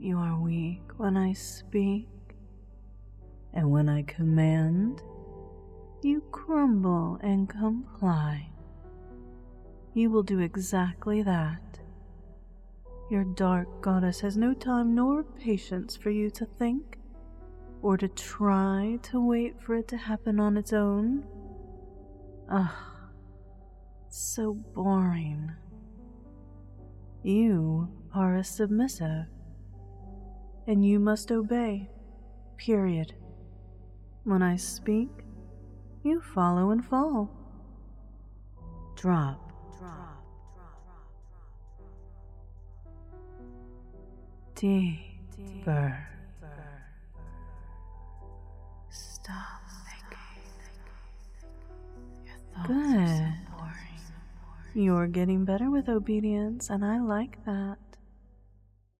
You are weak when I speak, and when I command, you crumble and comply. You will do exactly that. Your dark goddess has no time nor patience for you to think, or to try to wait for it to happen on its own. Ugh, so boring. You are a submissive, and you must obey, period. When I speak, you follow and fall. Drop. Deeper. Stop thinking. Your thoughts are so boring. You're getting better with obedience, and I like that.